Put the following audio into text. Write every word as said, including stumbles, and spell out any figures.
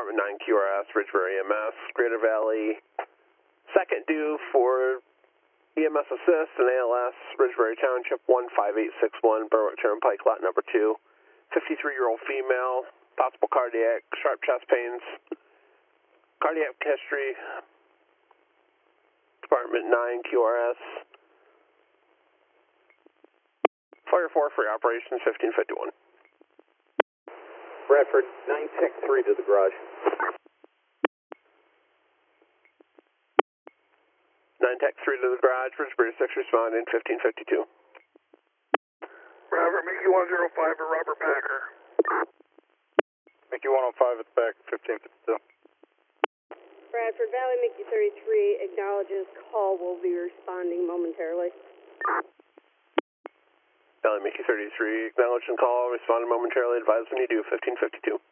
Department nine Q R S, Ridgebury E M S, Greater Valley. Second due for E M S Assist and A L S, Ridgebury Township, one five eight six one, Berwick Turnpike, lot number two. fifty-three-year-old female, possible cardiac, sharp chest pains, cardiac history, Department nine Q R S. Flyer four, free operations, fifteen fifty-one. Bradford, nine Tech three to the garage. nine Tech three to the garage, Ridgebury six responding, fifteen fifty-two. Robert, Mickey one oh five for Robert Packer. Mickey one oh five at the back, fifteen fifty-two. Bradford Valley, Mickey thirty-three acknowledges call, will be responding momentarily. Valley Mickey thirty-three, acknowledge and call, responding momentarily, advise when you do, fifteen fifty-two.